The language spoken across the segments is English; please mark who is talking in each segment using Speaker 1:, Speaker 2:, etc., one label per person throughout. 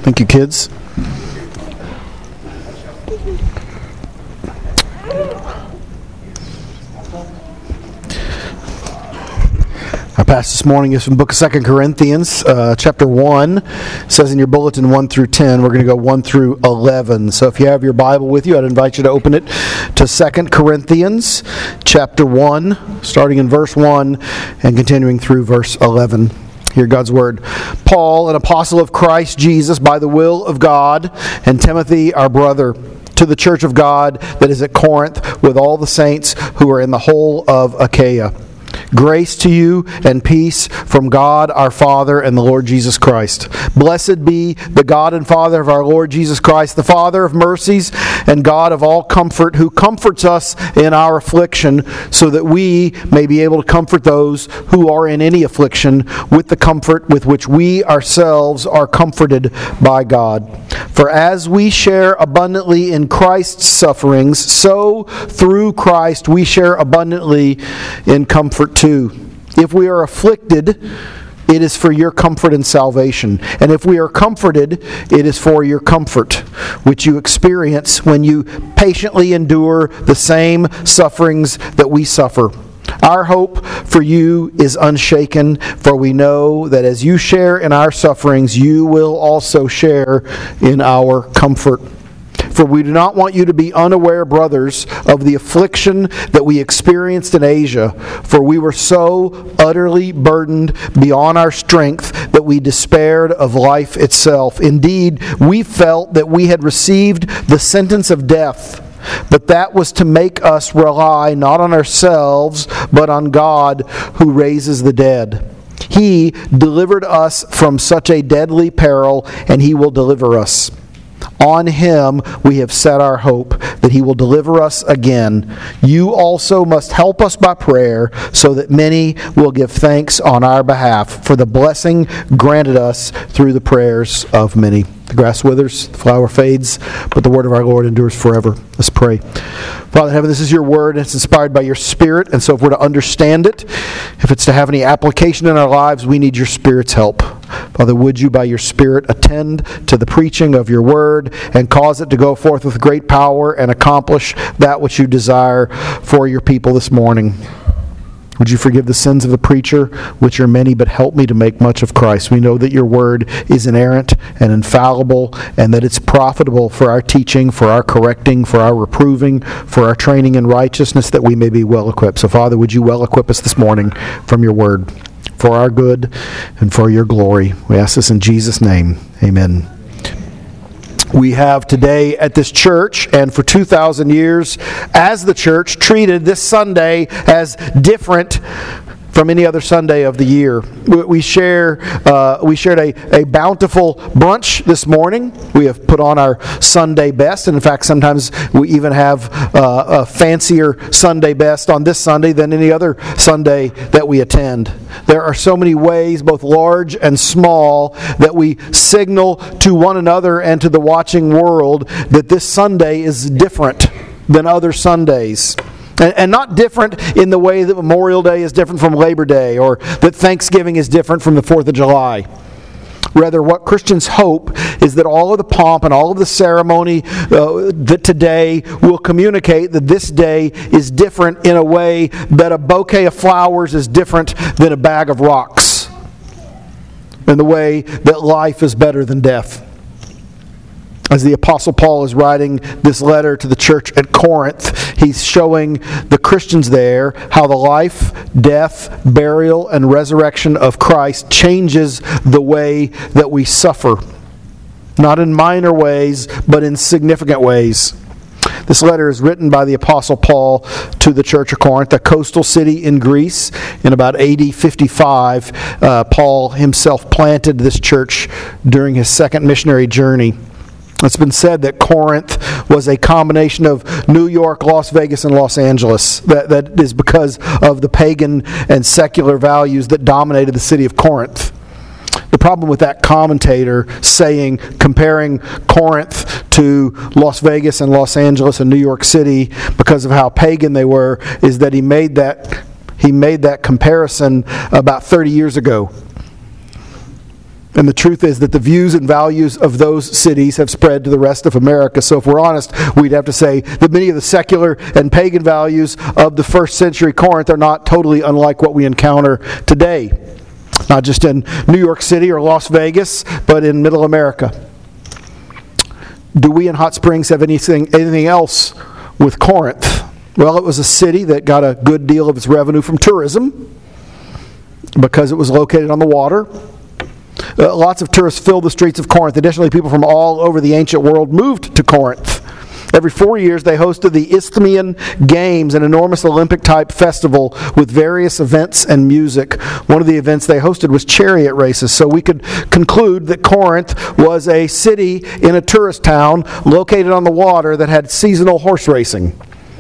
Speaker 1: Thank you, kids. Our passage this morning is from the book of 2 Corinthians, chapter 1. It says in your bulletin 1 through 10. We're going to go 1 through 11. So if you have your Bible with you, I'd invite you to open it to 2 Corinthians, chapter 1, starting in verse 1 and continuing through verse 11. Hear God's word. Paul, an apostle of Christ Jesus by the will of God, and Timothy, our brother, to the church of God that is at Corinth, with all the saints who are in the whole of Achaia. Grace to you and peace from God our Father and the Lord Jesus Christ. Blessed be the God and Father of our Lord Jesus Christ, the Father of mercies and God of all comfort, who comforts us in our affliction, so that we may be able to comfort those who are in any affliction with the comfort with which we ourselves are comforted by God. For as we share abundantly in Christ's sufferings, so through Christ we share abundantly in comfort too. If we are afflicted, it is for your comfort and salvation. And if we are comforted, it is for your comfort, which you experience when you patiently endure the same sufferings that we suffer. Our hope for you is unshaken, for we know that as you share in our sufferings, you will also share in our comfort. For we do not want you to be unaware, brothers, of the affliction that we experienced in Asia, for we were so utterly burdened beyond our strength that we despaired of life itself. Indeed, we felt that we had received the sentence of death, but that was to make us rely not on ourselves, but on God who raises the dead. He delivered us from such a deadly peril, and He will deliver us. On Him we have set our hope, that He will deliver us again. You also must help us by prayer, so that many will give thanks on our behalf for the blessing granted us through the prayers of many. The grass withers, the flower fades, but the word of our Lord endures forever. Let's pray. Father in heaven, this is your word, and it's inspired by your Spirit, and so if we're to understand it, if it's to have any application in our lives, we need your Spirit's help. Father, would you by your Spirit attend to the preaching of your word and cause it to go forth with great power and accomplish that which you desire for your people this morning. Would you forgive the sins of the preacher, which are many, but help me to make much of Christ. We know that your word is inerrant and infallible, and that it's profitable for our teaching, for our correcting, for our reproving, for our training in righteousness, that we may be well equipped. So, Father, would you well equip us this morning from your word, for our good and for your glory. We ask this in Jesus' name. Amen. We have today at this church, and for 2,000 years as the church, treated this Sunday as different from any other Sunday of the year. We shared a bountiful brunch this morning. We have put on our Sunday best, and in fact sometimes we even have a fancier Sunday best on this Sunday than any other Sunday that we attend. There are so many ways, both large and small, that we signal to one another and to the watching world that this Sunday is different than other Sundays. And not different in the way that Memorial Day is different from Labor Day, or that Thanksgiving is different from the 4th of July. Rather, what Christians hope is that all of the pomp and all of the ceremony that today will communicate that this day is different in a way that a bouquet of flowers is different than a bag of rocks, in the way that life is better than death. As the Apostle Paul is writing this letter to the church at Corinth, he's showing the Christians there how the life, death, burial, and resurrection of Christ changes the way that we suffer. Not in minor ways, but in significant ways. This letter is written by the Apostle Paul to the church of Corinth, a coastal city in Greece. In about AD 55, Paul himself planted this church during his second missionary journey. It's been said that Corinth was a combination of New York, Las Vegas, and Los Angeles. That is because of the pagan and secular values that dominated the city of Corinth. The problem with that commentator comparing Corinth to Las Vegas and Los Angeles and New York City because of how pagan they were, is that he made that comparison about 30 years ago. And the truth is that the views and values of those cities have spread to the rest of America. So if we're honest, we'd have to say that many of the secular and pagan values of the first century Corinth are not totally unlike what we encounter today. Not just in New York City or Las Vegas, but in Middle America. Do we in Hot Springs have anything else with Corinth? Well, it was a city that got a good deal of its revenue from tourism because it was located on the water. Lots of tourists filled the streets of Corinth. Additionally, people from all over the ancient world moved to Corinth. Every 4 years, they hosted the Isthmian Games, an enormous Olympic-type festival with various events and music. One of the events they hosted was chariot races. So we could conclude that Corinth was a city in a tourist town located on the water that had seasonal horse racing.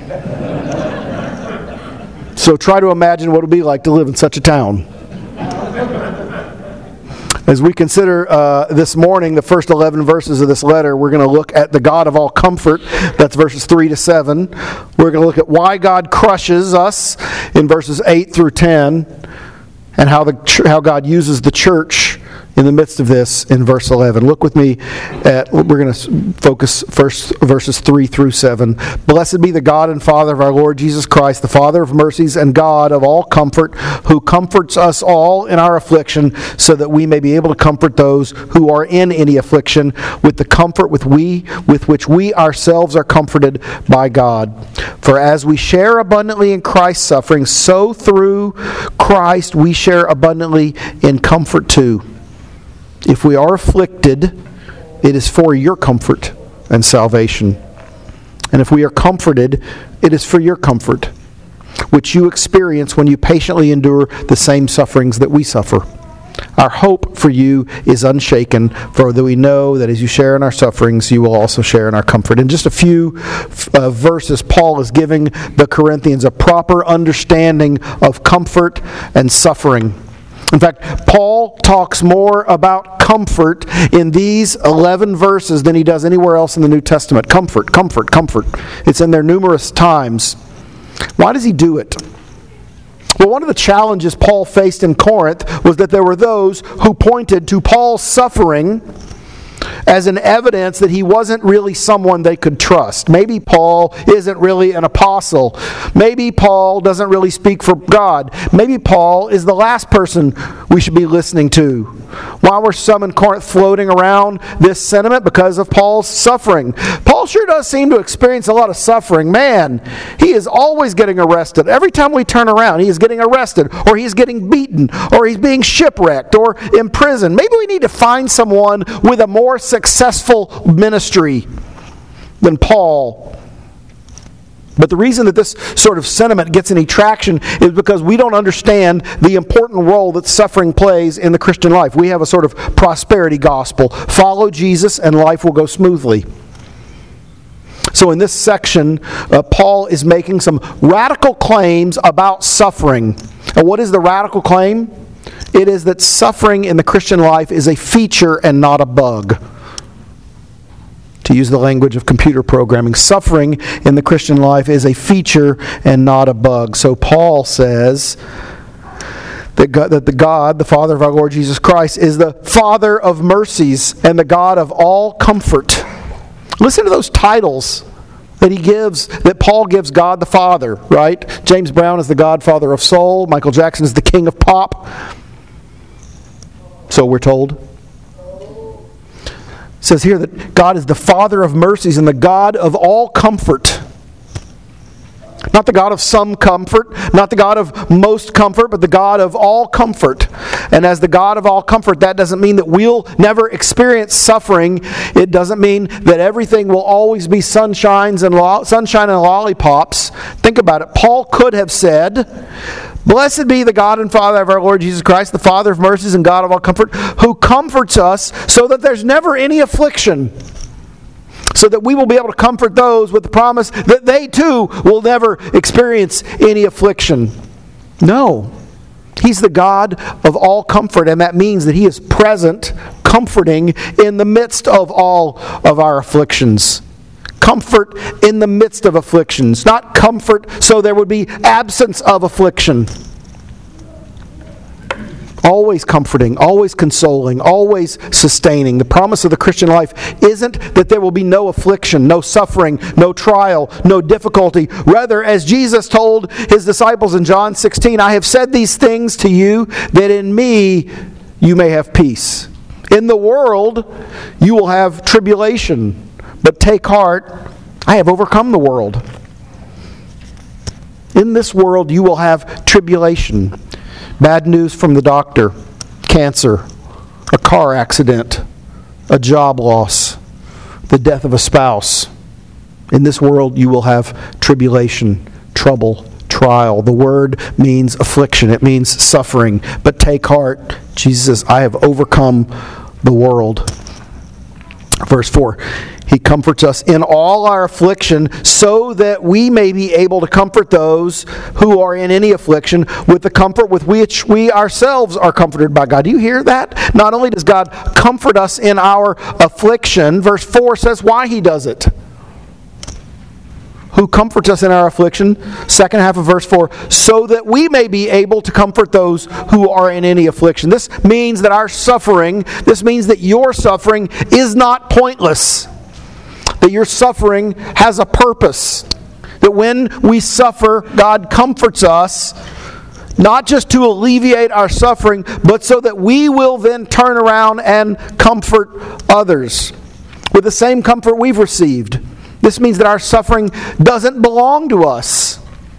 Speaker 1: So try to imagine what it would be like to live in such a town. As we consider this morning the first 11 verses of this letter, we're going to look at the God of all comfort. That's verses 3 to 7. We're going to look at why God crushes us in verses 8 through 10, and how God uses the church in the midst of this in verse 11. Look with me we're going to focus first verses 3 through 7. Blessed be the God and Father of our Lord Jesus Christ, the Father of mercies and God of all comfort, who comforts us all in our affliction, so that we may be able to comfort those who are in any affliction with the comfort with which we ourselves are comforted by God. For as we share abundantly in Christ's suffering, so through Christ we share abundantly in comfort too. If we are afflicted, it is for your comfort and salvation. And if we are comforted, it is for your comfort, which you experience when you patiently endure the same sufferings that we suffer. Our hope for you is unshaken, for that we know that as you share in our sufferings, you will also share in our comfort. In just a few verses, Paul is giving the Corinthians a proper understanding of comfort and suffering. In fact, Paul talks more about comfort in these 11 verses than he does anywhere else in the New Testament. Comfort, comfort, comfort. It's in there numerous times. Why does he do it? Well, one of the challenges Paul faced in Corinth was that there were those who pointed to Paul's suffering as an evidence that he wasn't really someone they could trust. Maybe Paul isn't really an apostle. Maybe Paul doesn't really speak for God. Maybe Paul is the last person we should be listening to. Why were some in Corinth floating around this sentiment? Because of Paul's suffering. Paul sure does seem to experience a lot of suffering. Man, he is always getting arrested. Every time we turn around, he is getting arrested, or he's getting beaten, or he's being shipwrecked, or imprisoned. Maybe we need to find someone with a more successful ministry than Paul. But the reason that this sort of sentiment gets any traction is because we don't understand the important role that suffering plays in the Christian life. We have a sort of prosperity gospel. Follow Jesus and life will go smoothly. So in this section, Paul is making some radical claims about suffering. And what is the radical claim? It is that suffering in the Christian life is a feature and not a bug. To use the language of computer programming, suffering in the Christian life is a feature and not a bug. So Paul says that God, the Father of our Lord Jesus Christ, is the Father of mercies and the God of all comfort. Listen to those titles that Paul gives God the Father, right? James Brown is the Godfather of soul. Michael Jackson is the King of pop. So we're told. It says here that God is the Father of mercies and the God of all comfort. Not the God of some comfort, not the God of most comfort, but the God of all comfort. And as the God of all comfort, that doesn't mean that we'll never experience suffering. It doesn't mean that everything will always be sunshine and lollipops. Think about it. Paul could have said, "Blessed be the God and Father of our Lord Jesus Christ, the Father of mercies and God of all comfort, who comforts us so that there's never any affliction, so that we will be able to comfort those with the promise that they too will never experience any affliction." No. He's the God of all comfort, and that means that He is present, comforting in the midst of all of our afflictions. Comfort in the midst of afflictions, not comfort so there would be absence of affliction. Always comforting, always consoling, always sustaining. The promise of the Christian life isn't that there will be no affliction, no suffering, no trial, no difficulty. Rather, as Jesus told his disciples in John 16, I have said these things to you that in me you may have peace. In the world you will have tribulation, but take heart, I have overcome the world. In this world you will have tribulation. Bad news from the doctor, cancer, a car accident, a job loss, the death of a spouse. In this world you will have tribulation, trouble, trial. The word means affliction. It means suffering. But take heart. Jesus says, I have overcome the world. Verse 4, He comforts us in all our affliction so that we may be able to comfort those who are in any affliction with the comfort with which we ourselves are comforted by God. Do you hear that? Not only does God comfort us in our affliction, verse 4 says why He does it. Who comforts us in our affliction, second half of verse 4, so that we may be able to comfort those who are in any affliction. This means that our suffering, this means that your suffering is not pointless. That your suffering has a purpose. That when we suffer, God comforts us, not just to alleviate our suffering, but so that we will then turn around and comfort others with the same comfort we've received. This means that our suffering doesn't belong to us.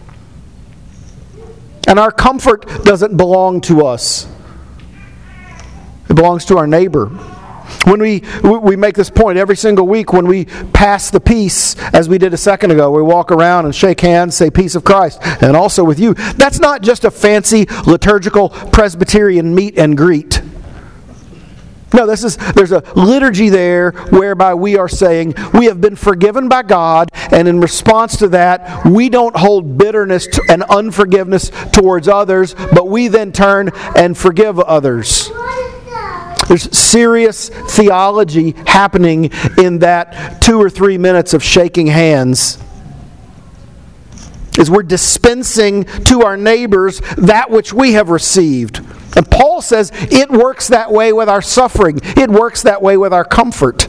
Speaker 1: And our comfort doesn't belong to us. It belongs to our neighbor. When we make this point every single week when we pass the peace, as we did a second ago, we walk around and shake hands, say peace of Christ, and also with you. That's not just a fancy liturgical Presbyterian meet and greet. No, there's a liturgy there whereby we are saying we have been forgiven by God, and in response to that, we don't hold bitterness and unforgiveness towards others, but we then turn and forgive others. There's serious theology happening in that 2 or 3 minutes of shaking hands. As we're dispensing to our neighbors that which we have received. And Paul says it works that way with our suffering. It works that way with our comfort.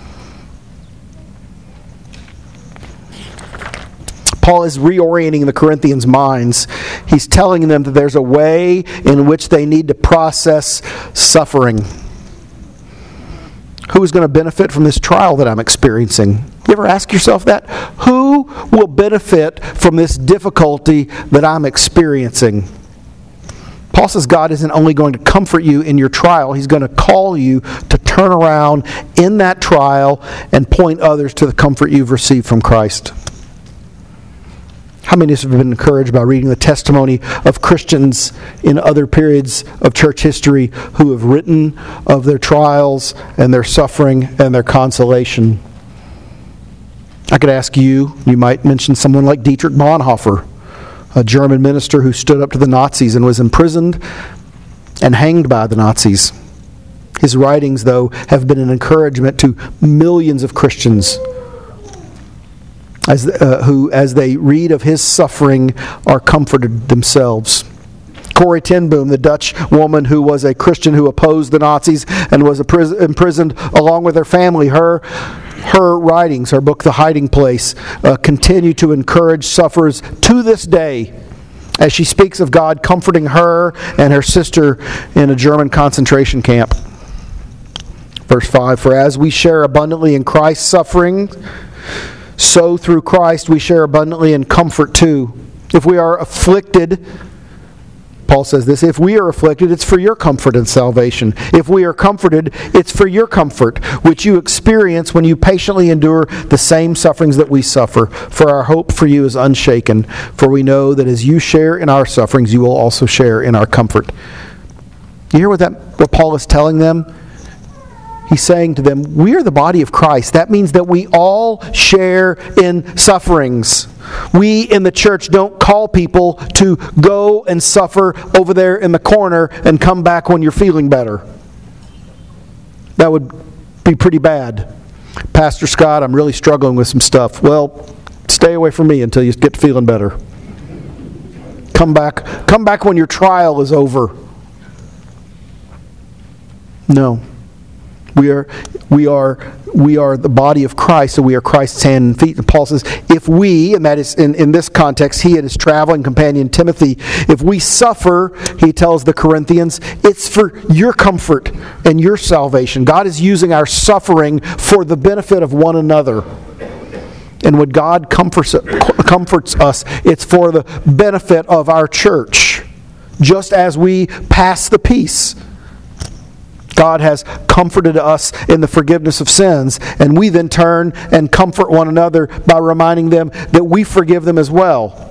Speaker 1: Paul is reorienting the Corinthians' minds. He's telling them that there's a way in which they need to process suffering. Who is going to benefit from this trial that I'm experiencing? You ever ask yourself that? Who will benefit from this difficulty that I'm experiencing? Paul says God isn't only going to comfort you in your trial, He's going to call you to turn around in that trial and point others to the comfort you've received from Christ. How many of us have been encouraged by reading the testimony of Christians in other periods of church history who have written of their trials and their suffering and their consolation? I could ask you might mention someone like Dietrich Bonhoeffer, a German minister who stood up to the Nazis and was imprisoned and hanged by the Nazis. His writings, though, have been an encouragement to millions of Christians who, as they read of his suffering, are comforted themselves. Corrie ten Boom, the Dutch woman who was a Christian who opposed the Nazis and was imprisoned along with her family, her writings, her book, The Hiding Place, continue to encourage sufferers to this day as she speaks of God comforting her and her sister in a German concentration camp. Verse 5, for as we share abundantly in Christ's suffering, so through Christ we share abundantly in comfort too. If we are afflicted, Paul says this, if we are afflicted, it's for your comfort and salvation. If we are comforted, it's for your comfort, which you experience when you patiently endure the same sufferings that we suffer. For our hope for you is unshaken, for we know that as you share in our sufferings, you will also share in our comfort. You hear what Paul is telling them? He's saying to them, we are the body of Christ. That means that we all share in sufferings. We in the church don't call people to go and suffer over there in the corner and come back when you're feeling better. That would be pretty bad. Pastor Scott, I'm really struggling with some stuff. Well, stay away from me until you get feeling better. Come back when your trial is over. No. We are the body of Christ, so we are Christ's hand and feet. And Paul says, if we, and that is in this context, he and his traveling companion Timothy, if we suffer, he tells the Corinthians, it's for your comfort and your salvation. God is using our suffering for the benefit of one another. And when God comforts us, it's for the benefit of our church. Just as we pass the peace, God has comforted us in the forgiveness of sins, and we then turn and comfort one another by reminding them that we forgive them as well.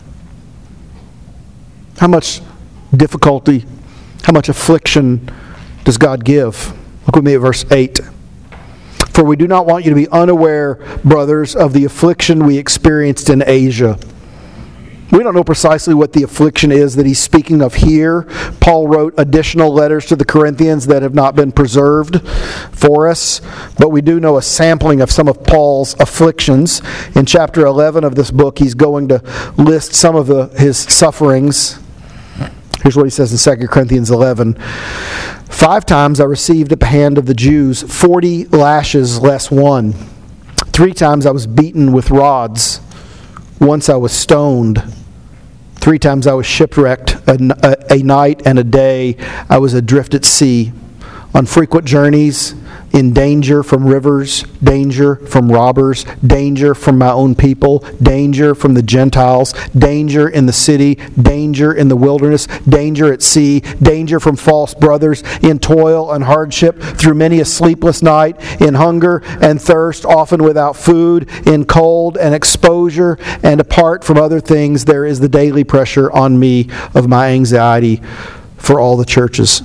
Speaker 1: How much difficulty, how much affliction does God give? Look with me at verse 8. For we do not want you to be unaware, brothers, of the affliction we experienced in Asia. We don't know precisely what the affliction is that he's speaking of here. Paul wrote additional letters to the Corinthians that have not been preserved for us, but we do know a sampling of some of Paul's afflictions. In chapter 11 of this book, he's going to list some of his sufferings. Here's what he says in 2 Corinthians 11. 5 times I received at the hand of the Jews 40 lashes less one. 3 times I was beaten with rods. Once I was stoned. 3 times I was shipwrecked. A night and a day I was adrift at sea. On frequent journeys, in danger from rivers, danger from robbers, danger from my own people, danger from the Gentiles, danger in the city, danger in the wilderness, danger at sea, danger from false brothers, in toil and hardship, through many a sleepless night, in hunger and thirst, often without food, in cold and exposure, and apart from other things, there is the daily pressure on me of my anxiety for all the churches.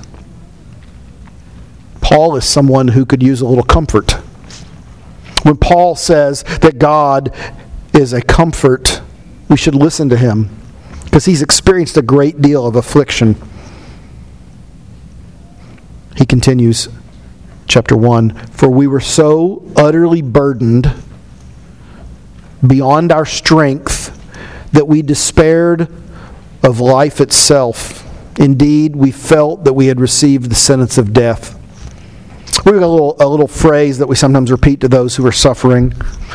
Speaker 1: Paul is someone who could use a little comfort. When Paul says that God is a comfort, we should listen to him because he's experienced a great deal of affliction. He continues, chapter 1, for we were so utterly burdened beyond our strength that we despaired of life itself. Indeed, we felt that we had received the sentence of death. We've got a little phrase that we sometimes repeat to those who are suffering.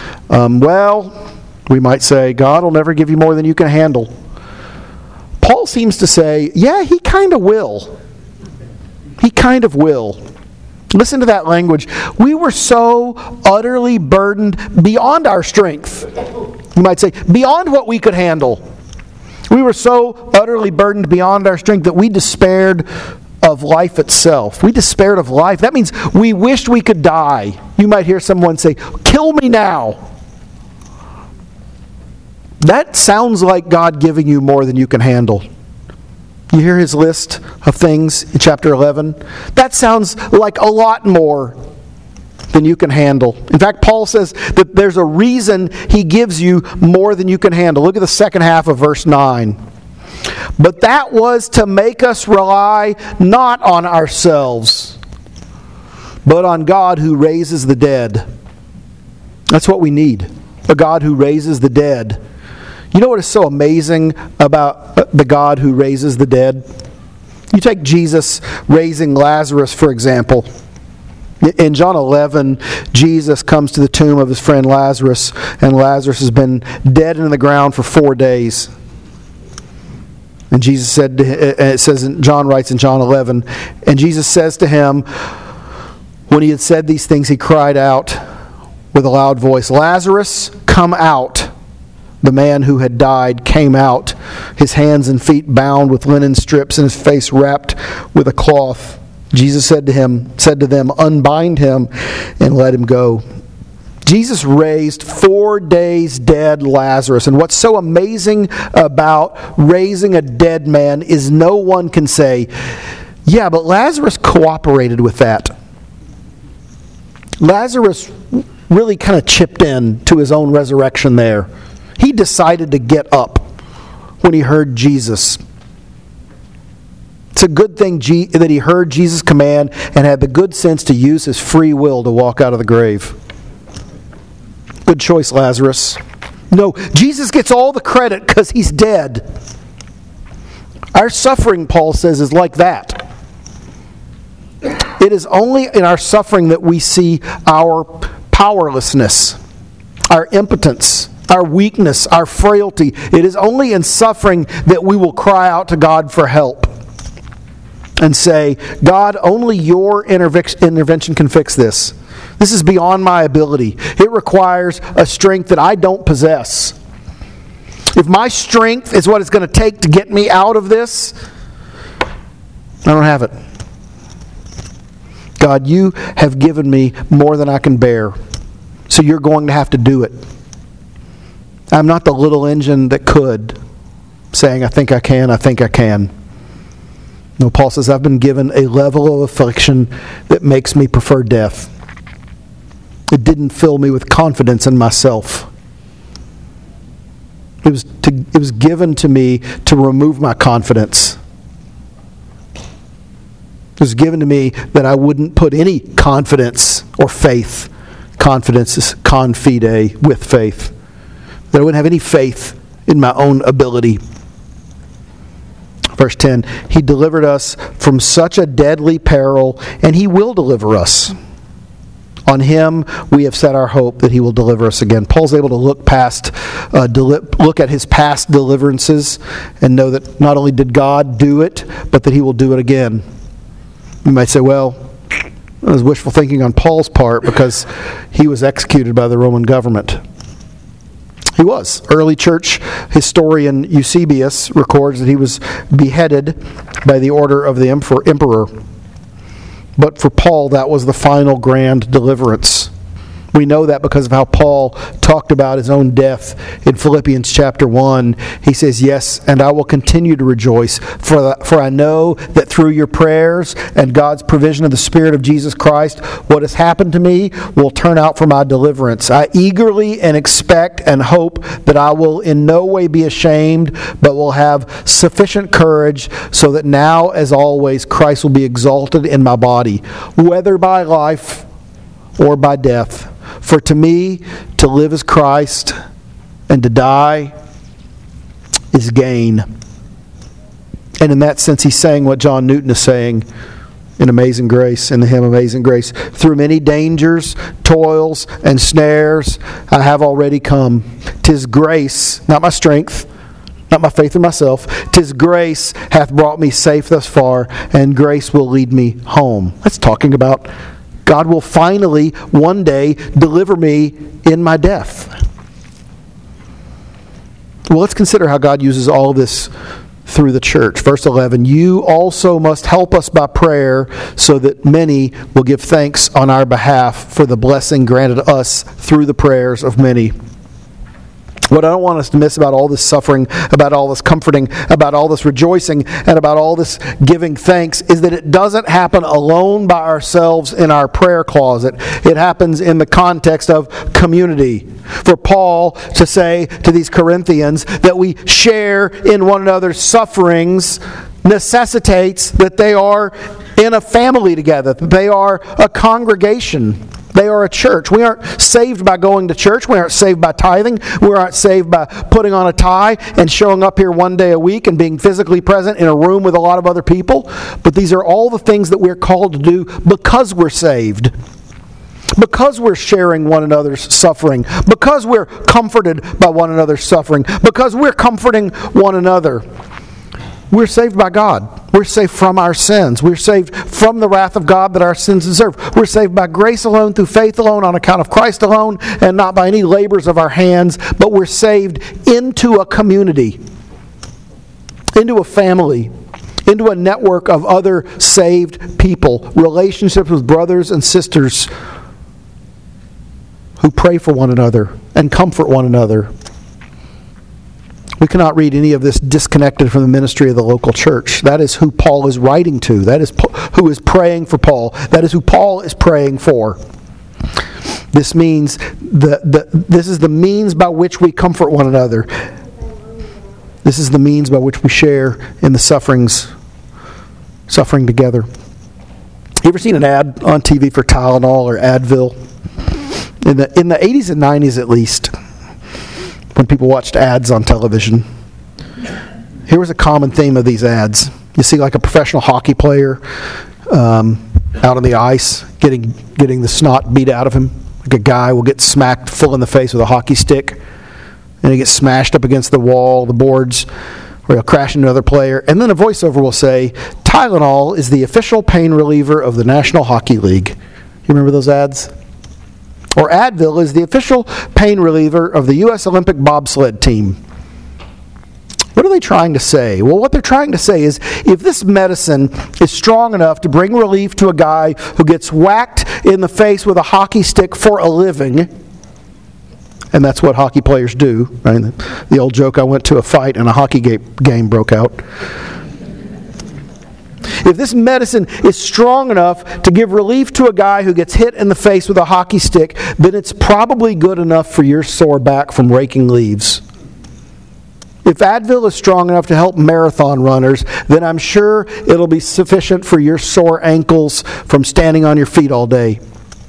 Speaker 1: We might say, God will never give you more than you can handle. Paul seems to say, yeah, he kind of will. He kind of will. Listen to that language. We were so utterly burdened beyond our strength. You might say, beyond what we could handle. We were so utterly burdened beyond our strength that we despaired of life itself. We despaired of life. That means we wished we could die. You might hear someone say, kill me now. That sounds like God giving you more than you can handle. You hear his list of things in chapter 11? That sounds like a lot more than you can handle. In fact, Paul says that there's a reason he gives you more than you can handle. Look at the second half of verse 9. But that was to make us rely not on ourselves, but on God who raises the dead. That's what we need. A God who raises the dead. You know what is so amazing about the God who raises the dead? You take Jesus raising Lazarus, for example. In John 11, Jesus comes to the tomb of his friend Lazarus, and Lazarus has been dead in the ground for 4 days. And Jesus said, it says, John writes in John 11, and Jesus says to him, when he had said these things, he cried out with a loud voice, Lazarus, come out. The man who had died came out, his hands and feet bound with linen strips and his face wrapped with a cloth. Jesus said to them, unbind him and let him go. Jesus raised 4 days dead Lazarus. And what's so amazing about raising a dead man is no one can say, yeah, but Lazarus cooperated with that. Lazarus really kind of chipped in to his own resurrection there. He decided to get up when he heard Jesus. It's a good thing that he heard Jesus' command and had the good sense to use his free will to walk out of the grave. Good choice, Lazarus. No, Jesus gets all the credit because he's dead. Our suffering, Paul says, is like that. It is only in our suffering that we see our powerlessness, our impotence, our weakness, our frailty. It is only in suffering that we will cry out to God for help and say, God, only your intervention can fix this. This is beyond my ability. It requires a strength that I don't possess. If my strength is what it's going to take to get me out of this, I don't have it. God, you have given me more than I can bear, so you're going to have to do it. I'm not the little engine that could, saying, I think I can, I think I can. No, Paul says, I've been given a level of affliction that makes me prefer death. It didn't fill me with confidence in myself. It was given to me to remove my confidence. It was given to me that I wouldn't put any confidence or faith. Confidence is confide, with faith. That I wouldn't have any faith in my own ability. Verse 10, He delivered us from such a deadly peril, and He will deliver us. On Him we have set our hope that He will deliver us again. Paul's able to look at his past deliverances and know that not only did God do it, but that He will do it again. You might say, well, that was wishful thinking on Paul's part because he was executed by the Roman government. He was. Early church historian Eusebius records that he was beheaded by the order of the emperor. But for Paul, that was the final grand deliverance. We know that because of how Paul talked about his own death in Philippians chapter 1. He says, yes, and I will continue to rejoice, for I know that through your prayers and God's provision of the Spirit of Jesus Christ, what has happened to me will turn out for my deliverance. I eagerly and expect and hope that I will in no way be ashamed, but will have sufficient courage so that now, as always, Christ will be exalted in my body, whether by life or by death. For to me, to live is Christ, and to die is gain. And in that sense, he's saying what John Newton is saying in Amazing Grace, in the hymn Amazing Grace. Through many dangers, toils, and snares, I have already come. 'Tis grace, not my strength, not my faith in myself. 'Tis grace hath brought me safe thus far, and grace will lead me home. That's talking about God will finally, one day, deliver me in my death. Well, let's consider how God uses all of this through the church. Verse 11, you also must help us by prayer so that many will give thanks on our behalf for the blessing granted us through the prayers of many. What I don't want us to miss about all this suffering, about all this comforting, about all this rejoicing, and about all this giving thanks is that it doesn't happen alone by ourselves in our prayer closet. It happens in the context of community. For Paul to say to these Corinthians that we share in one another's sufferings necessitates that they are in a family together, that they are a congregation. They are a church. We aren't saved by going to church. We aren't saved by tithing. We aren't saved by putting on a tie and showing up here one day a week and being physically present in a room with a lot of other people. But these are all the things that we're called to do because we're saved. Because we're sharing one another's suffering. Because we're comforted by one another's suffering. Because we're comforting one another. We're saved by God. We're saved from our sins. We're saved from the wrath of God that our sins deserve. We're saved by grace alone, through faith alone, on account of Christ alone, and not by any labors of our hands, but we're saved into a community, into a family, into a network of other saved people, relationships with brothers and sisters who pray for one another and comfort one another. We cannot read any of this disconnected from the ministry of the local church. That is who Paul is writing to. That is who is praying for Paul. That is who Paul is praying for. This means this is the means by which we comfort one another. This is the means by which we share in the suffering together. You ever seen an ad on TV for Tylenol or Advil? In the 80s and 90s at least, when people watched ads on television, here was a common theme of these ads. You see like a professional hockey player out on the ice, getting the snot beat out of him. Like a guy will get smacked full in the face with a hockey stick, and he gets smashed up against the wall, the boards, or he'll crash into another player. And then a voiceover will say, Tylenol is the official pain reliever of the National Hockey League. You remember those ads? Or Advil is the official pain reliever of the U.S. Olympic bobsled team. What are they trying to say? Well, what they're trying to say is, if this medicine is strong enough to bring relief to a guy who gets whacked in the face with a hockey stick for a living, and that's what hockey players do, right? The old joke, I went to a fight and a hockey game broke out. If this medicine is strong enough to give relief to a guy who gets hit in the face with a hockey stick, then it's probably good enough for your sore back from raking leaves. If Advil is strong enough to help marathon runners, then I'm sure it'll be sufficient for your sore ankles from standing on your feet all day.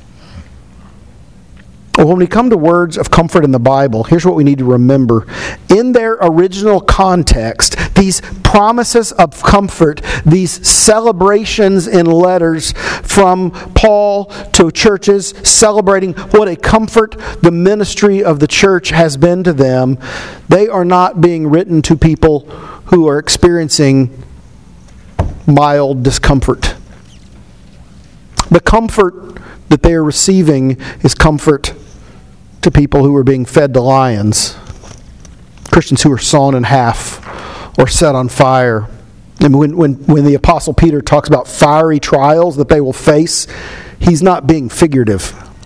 Speaker 1: Well, when we come to words of comfort in the Bible, here's what we need to remember. In their original context, these promises of comfort, these celebrations in letters from Paul to churches celebrating what a comfort the ministry of the church has been to them, they are not being written to people who are experiencing mild discomfort. The comfort that they are receiving is comfort to people who are being fed to lions, Christians who are sawn in half or set on fire. And when the Apostle Peter talks about fiery trials that they will face, he's not being figurative.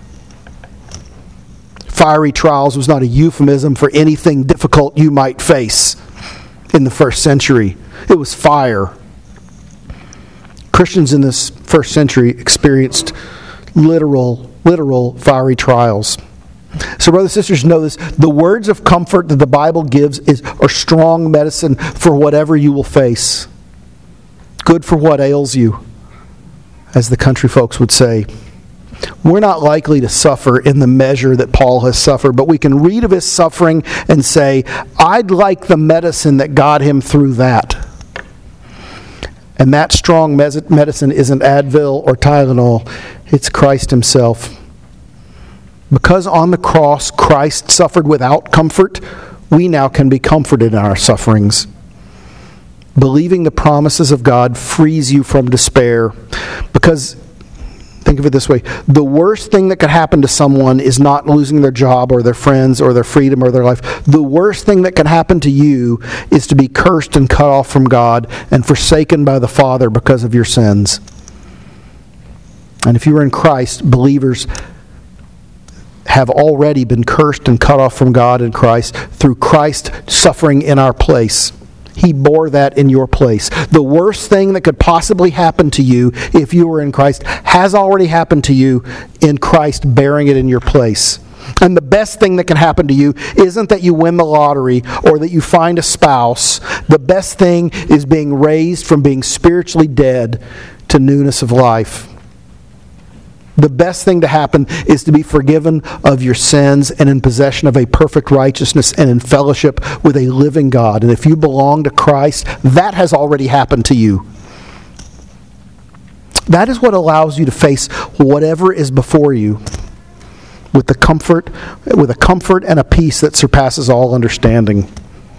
Speaker 1: Fiery trials was not a euphemism for anything difficult you might face in the first century. It was fire. Christians in this first century experienced literal fiery trials. So brothers and sisters, know this. The words of comfort that the Bible gives are strong medicine for whatever you will face. Good for what ails you, as the country folks would say. We're not likely to suffer in the measure that Paul has suffered, but we can read of his suffering and say, I'd like the medicine that got him through that. And that strong medicine isn't Advil or Tylenol, it's Christ himself. Because on the cross Christ suffered without comfort, we now can be comforted in our sufferings. Believing the promises of God frees you from despair. Because, think of it this way, the worst thing that could happen to someone is not losing their job or their friends or their freedom or their life. The worst thing that can happen to you is to be cursed and cut off from God and forsaken by the Father because of your sins. And if you are in Christ, believers have already been cursed and cut off from God in Christ through Christ suffering in our place. He bore that in your place. The worst thing that could possibly happen to you if you were in Christ has already happened to you in Christ bearing it in your place. And the best thing that can happen to you isn't that you win the lottery or that you find a spouse. The best thing is being raised from being spiritually dead to newness of life. The best thing to happen is to be forgiven of your sins and in possession of a perfect righteousness and in fellowship with a living God. And if you belong to Christ, that has already happened to you. That is what allows you to face whatever is before you with a comfort and a peace that surpasses all understanding.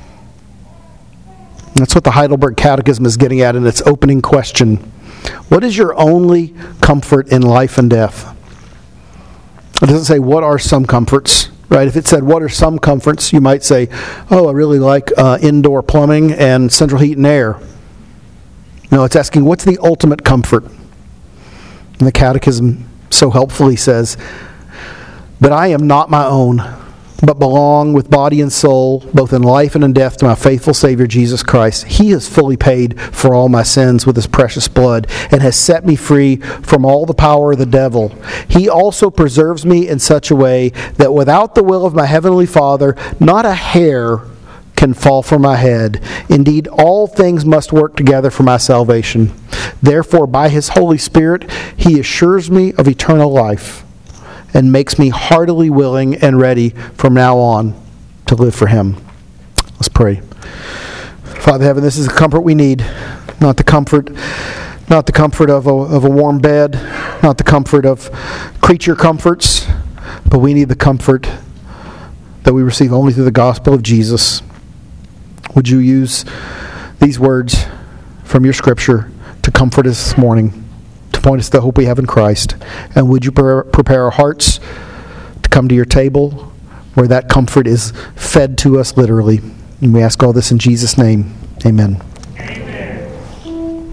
Speaker 1: That's what the Heidelberg Catechism is getting at in its opening question. What is your only comfort in life and death? It doesn't say, what are some comforts? Right? If it said, what are some comforts? You might say, I really like indoor plumbing and central heat and air. No, it's asking, what's the ultimate comfort? And the Catechism so helpfully says, that I am not my own, but belong with body and soul, both in life and in death, to my faithful Savior, Jesus Christ. He has fully paid for all my sins with His precious blood and has set me free from all the power of the devil. He also preserves me in such a way that without the will of my Heavenly Father, not a hair can fall from my head. Indeed, all things must work together for my salvation. Therefore, by His Holy Spirit, He assures me of eternal life and makes me heartily willing and ready from now on to live for Him. Let's pray. Father in heaven, this is the comfort we need, not the comfort Not the comfort of a warm bed, not the comfort of creature comforts, but we need the comfort that we receive only through the gospel of Jesus. Would you use these words from your scripture to comfort us this morning, to point us to the hope we have in Christ? And would you prepare our hearts to come to your table where that comfort is fed to us literally? And we ask all this in Jesus' name. Amen.